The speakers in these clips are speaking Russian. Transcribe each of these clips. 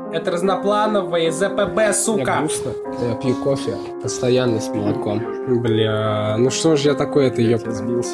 Это разноплановые ЗПБ, сука. Мне грустно. Я пью кофе постоянно с молоком. Бля, ну что ж я такой-то, ёпта. Сбился.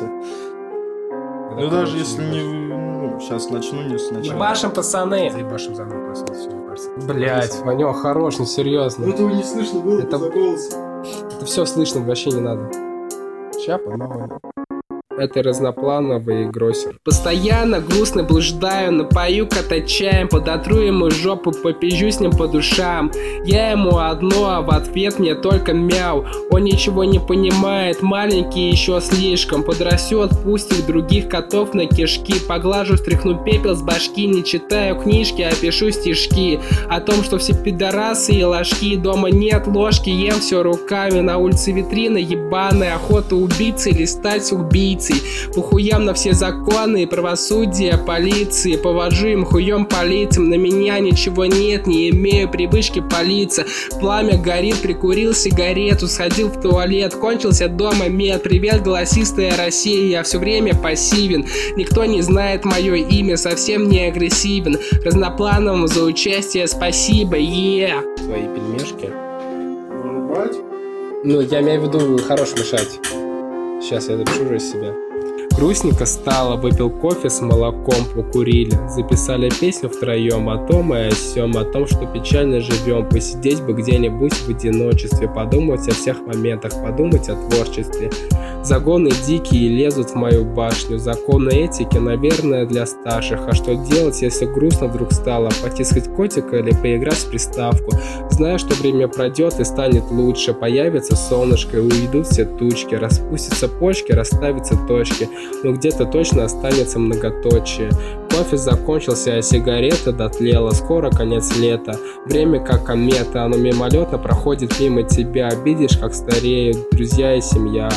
Ну даже если не... сейчас начну, не сначала. Ебашим, пацаны. Заебашим заново просто. Блять, Ванёк, хорош, ну серьезно. Этого не слышно было Это... за голос. Это все слышно, вообще не надо. Ща погнали. Это разноплановый гроссер. Постоянно грустно блуждаю, напою кота чаем, подотру ему жопу, попизжу с ним по душам. Я ему одно, а в ответ мне только мяу. Он ничего не понимает, маленький еще слишком. Подрастет, пустит других котов на кишки. Поглажу, стряхну пепел с башки. Не читаю книжки, а пишу стишки о том, что все пидорасы и ложки. Дома нет ложки, ем все руками. На улице витрина ебаная, охота убийцы или стать убийцей. По хуям на все законы и правосудие полиции. Повожу им хуем по лицам. На меня ничего нет, не имею привычки палиться. Пламя горит, прикурил сигарету, сходил в туалет, кончился дома мед. Привет, голосистая Россия, я все время пассивен. Никто не знает мое имя, совсем не агрессивен. Разноплановым за участие спасибо, Свои пельмешки. Вырубать? Ну, я имею в виду хорош мешать. Сейчас я запишу уже из себя. Грустненько стало, выпил кофе с молоком, покурили. Записали песню втроем о том и о сём, о том, что печально живем. Посидеть бы где-нибудь в одиночестве, подумать о всех моментах, подумать о творчестве. Загоны дикие лезут в мою башню. Законы этики, наверное, для старших. А что делать, если грустно вдруг стало? Потискать котика или поиграть в приставку? Знаю, что время пройдет и станет лучше. Появится солнышко и уйдут все тучки. Распустятся почки, расставятся точки. Но где-то точно останется многоточие. Кофе закончился, а сигарета дотлела. Скоро конец лета. Время как комета, оно мимолетно проходит мимо тебя. Видишь, как стареют друзья и семья.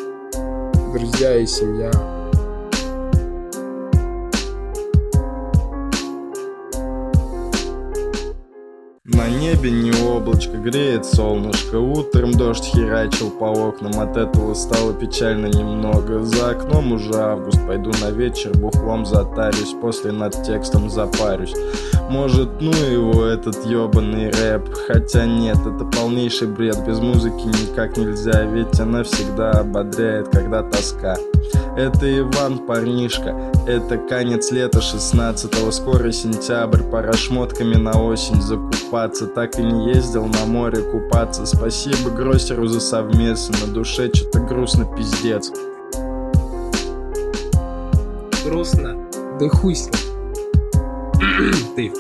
Друзья и семья. На небе не облачко, греет солнышко. Утром дождь херачил по окнам, от этого стало печально немного. За окном уже август, пойду на вечер, бухлом затарюсь, после над текстом запарюсь. Может, ну его, этот ёбаный рэп. Хотя нет, это полнейший бред. Без музыки никак нельзя, ведь она всегда ободряет, когда тоска. Это Иван, парнишка, это конец лета 16-го, скоро сентябрь, пора шмотками на осень закупаться. Так и не ездил на море купаться. Спасибо гроссеру за совместно, на душе что-то грустно, пиздец. Грустно? Да и хуй с ним. Ты.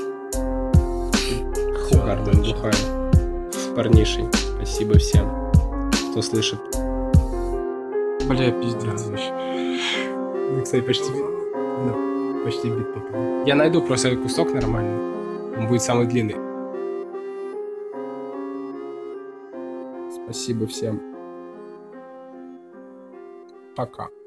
Хугарда бухаю. С парнишей. Спасибо всем, кто слышит. Бля, пиздец вообще. Ну, кстати, почти бит попал. Я найду просто кусок нормальный. Он будет самый длинный. Спасибо всем. Пока.